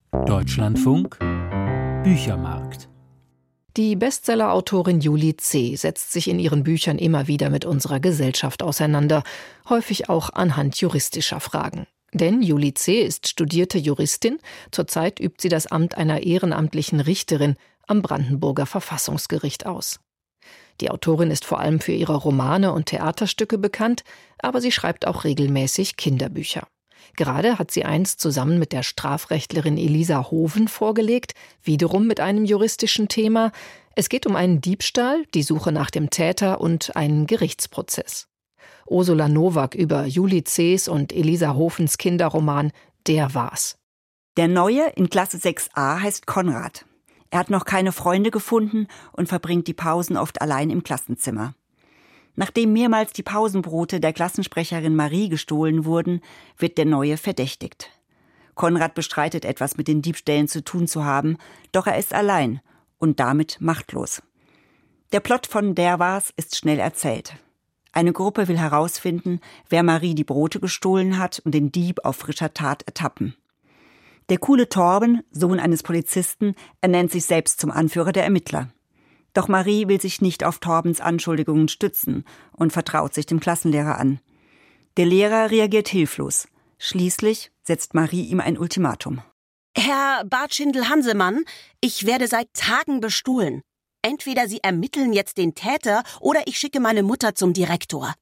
Deutschlandfunk Büchermarkt. Die Bestseller-Autorin Julie C. setzt sich in ihren Büchern immer wieder mit unserer Gesellschaft auseinander, häufig auch anhand juristischer Fragen. Denn Julie C. ist studierte Juristin, zurzeit übt sie das Amt einer ehrenamtlichen Richterin am Brandenburger Verfassungsgericht aus. Die Autorin ist vor allem für ihre Romane und Theaterstücke bekannt, aber sie schreibt auch regelmäßig Kinderbücher. Gerade hat sie eins zusammen mit der Strafrechtlerin Elisa Hoven vorgelegt, wiederum mit einem juristischen Thema. Es geht um einen Diebstahl, die Suche nach dem Täter und einen Gerichtsprozess. Ursula Nowak über Julie C.'s und Elisa Hovens Kinderroman Der war's. Der Neue in Klasse 6a heißt Konrad. Er hat noch keine Freunde gefunden und verbringt die Pausen oft allein im Klassenzimmer. Nachdem mehrmals die Pausenbrote der Klassensprecherin Marie gestohlen wurden, wird der Neue verdächtigt. Konrad bestreitet, etwas mit den Diebstählen zu tun zu haben, doch er ist allein und damit machtlos. Der Plot von Der war's ist schnell erzählt. Eine Gruppe will herausfinden, wer Marie die Brote gestohlen hat und den Dieb auf frischer Tat ertappen. Der coole Torben, Sohn eines Polizisten, ernennt sich selbst zum Anführer der Ermittler. Doch Marie will sich nicht auf Torbens Anschuldigungen stützen und vertraut sich dem Klassenlehrer an. Der Lehrer reagiert hilflos. Schließlich setzt Marie ihm ein Ultimatum. Herr Bartschindel-Hansemann, ich werde seit Tagen bestohlen. Entweder Sie ermitteln jetzt den Täter oder ich schicke meine Mutter zum Direktor.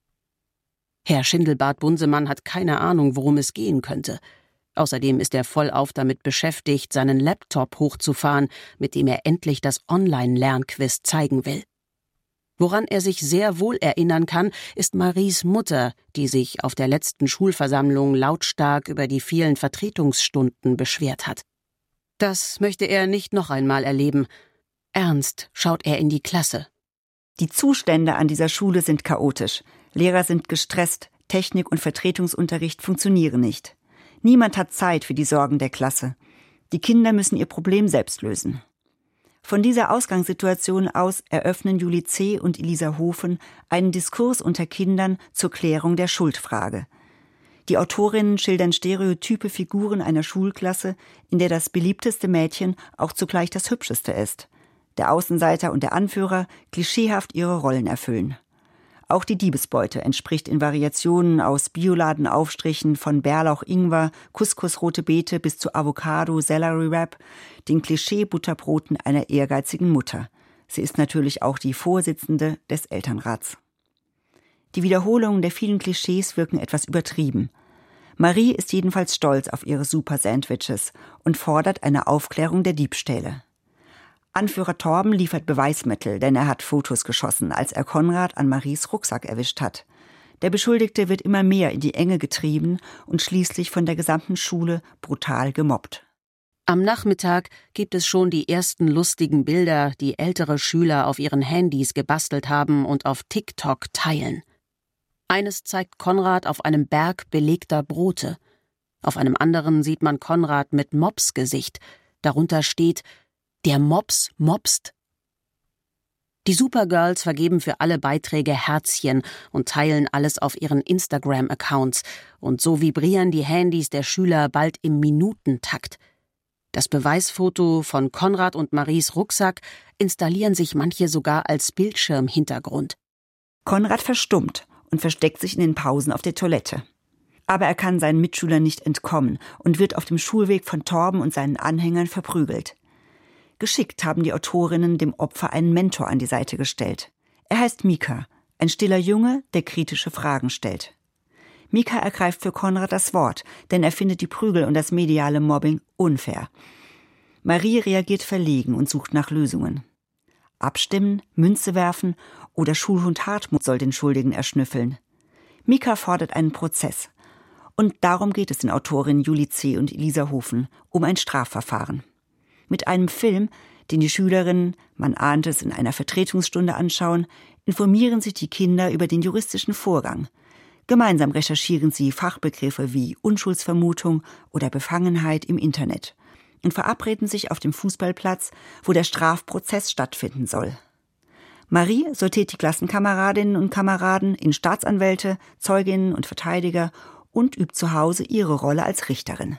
Herr Schindelbart-Bunsemann hat keine Ahnung, worum es gehen könnte. Außerdem ist er vollauf damit beschäftigt, seinen Laptop hochzufahren, mit dem er endlich das Online-Lernquiz zeigen will. Woran er sich sehr wohl erinnern kann, ist Maries Mutter, die sich auf der letzten Schulversammlung lautstark über die vielen Vertretungsstunden beschwert hat. Das möchte er nicht noch einmal erleben. Ernst schaut er in die Klasse. Die Zustände an dieser Schule sind chaotisch. Lehrer sind gestresst, Technik- und Vertretungsunterricht funktionieren nicht. Niemand hat Zeit für die Sorgen der Klasse. Die Kinder müssen ihr Problem selbst lösen. Von dieser Ausgangssituation aus eröffnen Julie C. und Elisa Hoven einen Diskurs unter Kindern zur Klärung der Schuldfrage. Die Autorinnen schildern stereotype Figuren einer Schulklasse, in der das beliebteste Mädchen auch zugleich das hübscheste ist. Der Außenseiter und der Anführer klischeehaft ihre Rollen erfüllen. Auch die Diebesbeute entspricht in Variationen aus Bioladenaufstrichen von Bärlauch-Ingwer, Couscous-rote Beete bis zu Avocado-Celery-Wrap den Klischee-Butterbroten einer ehrgeizigen Mutter. Sie ist natürlich auch die Vorsitzende des Elternrats. Die Wiederholungen der vielen Klischees wirken etwas übertrieben. Marie ist jedenfalls stolz auf ihre Super-Sandwiches und fordert eine Aufklärung der Diebstähle. Anführer Torben liefert Beweismittel, denn er hat Fotos geschossen, als er Konrad an Maries Rucksack erwischt hat. Der Beschuldigte wird immer mehr in die Enge getrieben und schließlich von der gesamten Schule brutal gemobbt. Am Nachmittag gibt es schon die ersten lustigen Bilder, die ältere Schüler auf ihren Handys gebastelt haben und auf TikTok teilen. Eines zeigt Konrad auf einem Berg belegter Brote. Auf einem anderen sieht man Konrad mit Mopsgesicht. Darunter steht: Der Mops mopst. Die Supergirls vergeben für alle Beiträge Herzchen und teilen alles auf ihren Instagram-Accounts. Und so vibrieren die Handys der Schüler bald im Minutentakt. Das Beweisfoto von Konrad und Maries Rucksack installieren sich manche sogar als Bildschirmhintergrund. Konrad verstummt und versteckt sich in den Pausen auf der Toilette. Aber er kann seinen Mitschülern nicht entkommen und wird auf dem Schulweg von Torben und seinen Anhängern verprügelt. Geschickt haben die Autorinnen dem Opfer einen Mentor an die Seite gestellt. Er heißt Mika, ein stiller Junge, der kritische Fragen stellt. Mika ergreift für Konrad das Wort, denn er findet die Prügel und das mediale Mobbing unfair. Marie reagiert verlegen und sucht nach Lösungen. Abstimmen, Münze werfen oder Schulhund Hartmut soll den Schuldigen erschnüffeln. Mika fordert einen Prozess. Und darum geht es den Autorinnen Julie C. und Elisa Hoven, um ein Strafverfahren. Mit einem Film, den die Schülerinnen, man ahnt es, in einer Vertretungsstunde anschauen, informieren sich die Kinder über den juristischen Vorgang. Gemeinsam recherchieren sie Fachbegriffe wie Unschuldsvermutung oder Befangenheit im Internet und verabreden sich auf dem Fußballplatz, wo der Strafprozess stattfinden soll. Marie sortiert die Klassenkameradinnen und Kameraden in Staatsanwälte, Zeuginnen und Verteidiger und übt zu Hause ihre Rolle als Richterin.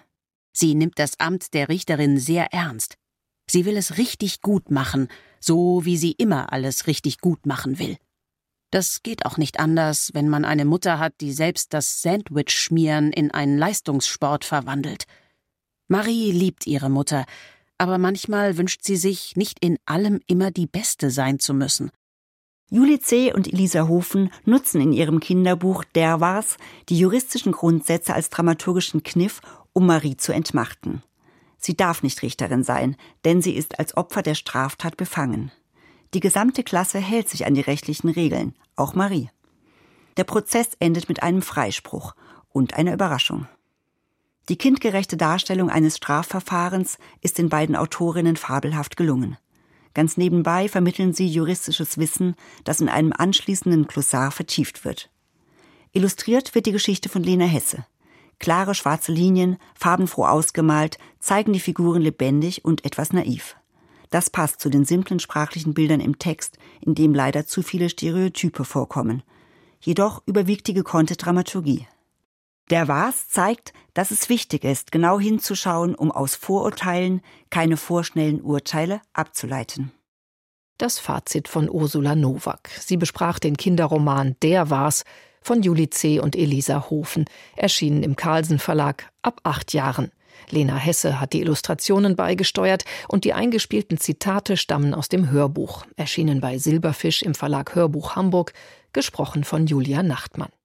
Sie nimmt das Amt der Richterin sehr ernst. Sie will es richtig gut machen, so wie sie immer alles richtig gut machen will. Das geht auch nicht anders, wenn man eine Mutter hat, die selbst das Sandwich-Schmieren in einen Leistungssport verwandelt. Marie liebt ihre Mutter, aber manchmal wünscht sie sich, nicht in allem immer die Beste sein zu müssen. Julie C. und Elisa Hofen nutzen in ihrem Kinderbuch Der war's die juristischen Grundsätze als dramaturgischen Kniff, um Marie zu entmachten. Sie darf nicht Richterin sein, denn sie ist als Opfer der Straftat befangen. Die gesamte Klasse hält sich an die rechtlichen Regeln, auch Marie. Der Prozess endet mit einem Freispruch und einer Überraschung. Die kindgerechte Darstellung eines Strafverfahrens ist den beiden Autorinnen fabelhaft gelungen. Ganz nebenbei vermitteln sie juristisches Wissen, das in einem anschließenden Glossar vertieft wird. Illustriert wird die Geschichte von Lena Hesse. Klare schwarze Linien, farbenfroh ausgemalt, zeigen die Figuren lebendig und etwas naiv. Das passt zu den simplen sprachlichen Bildern im Text, in dem leider zu viele Stereotype vorkommen. Jedoch überwiegt die gekonnte Dramaturgie. Der war's zeigt, dass es wichtig ist, genau hinzuschauen, um aus Vorurteilen keine vorschnellen Urteile abzuleiten. Das Fazit von Ursula Nowak. Sie besprach den Kinderroman Der war's von Julie C. und Elisa Hofen, erschienen im Carlsen Verlag ab 8 Jahren. Lena Hesse hat die Illustrationen beigesteuert und die eingespielten Zitate stammen aus dem Hörbuch, erschienen bei Silberfisch im Verlag Hörbuch Hamburg, gesprochen von Julia Nachtmann.